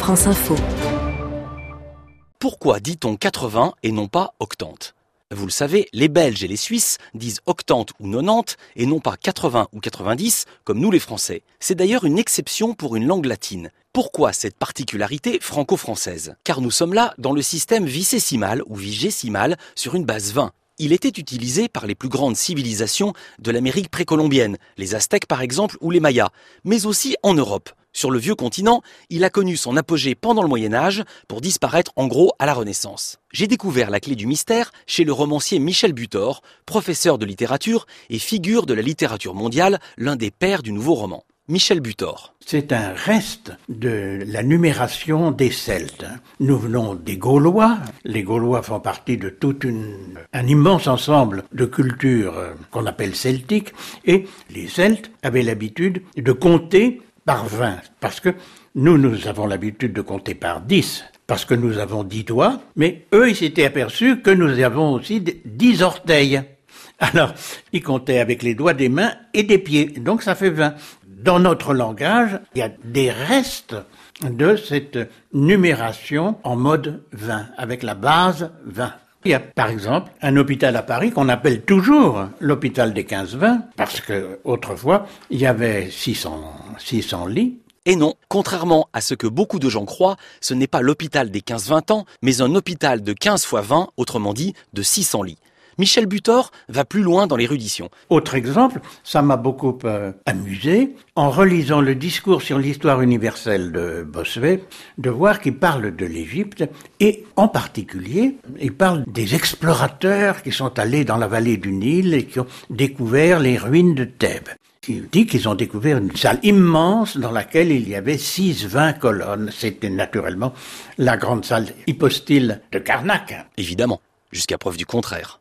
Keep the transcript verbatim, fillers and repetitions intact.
France Info. Pourquoi dit-on quatre-vingts et non pas octante ? Vous le savez, les Belges et les Suisses disent octante ou nonante et non pas quatre-vingts ou quatre-vingt-dix comme nous les Français. C'est d'ailleurs une exception pour une langue latine. Pourquoi cette particularité franco-française ? Car nous sommes là dans le système vicésimal ou vigésimal sur une base vingt. Il était utilisé par les plus grandes civilisations de l'Amérique précolombienne, les Aztèques par exemple ou les Mayas, mais aussi en Europe. Sur le vieux continent, il a connu son apogée pendant le Moyen-Âge pour disparaître en gros à la Renaissance. J'ai découvert la clé du mystère chez le romancier Michel Butor, professeur de littérature et figure de la littérature mondiale, l'un des pères du nouveau roman. Michel Butor. C'est un reste de la numération des Celtes. Nous venons des Gaulois. Les Gaulois font partie de tout une, un immense ensemble de cultures qu'on appelle celtiques. Et les Celtes avaient l'habitude de compter par vingt. Parce que nous, nous avons l'habitude de compter par dix. Parce que nous avons dix doigts. Mais eux, ils s'étaient aperçus que nous avons aussi dix orteils. Alors, ils comptaient avec les doigts des mains et des pieds. Donc, ça fait vingt. Dans notre langage, il y a des restes de cette numération en mode vingt, avec la base vingt. Il y a par exemple un hôpital à Paris qu'on appelle toujours l'hôpital des quinze vingt, parce que autrefois il y avait six cents lits. Et non, contrairement à ce que beaucoup de gens croient, ce n'est pas l'hôpital des quinze vingt ans, mais un hôpital de quinze fois vingt, autrement dit de six cents lits. Michel Butor va plus loin dans l'érudition. Autre exemple, ça m'a beaucoup euh, amusé, en relisant le discours sur l'histoire universelle de Bossuet, de voir qu'il parle de l'Égypte, et en particulier, il parle des explorateurs qui sont allés dans la vallée du Nil et qui ont découvert les ruines de Thèbes. Il dit qu'ils ont découvert une salle immense dans laquelle il y avait six vingt colonnes. C'était naturellement la grande salle hypostyle de Karnak. Évidemment, jusqu'à preuve du contraire.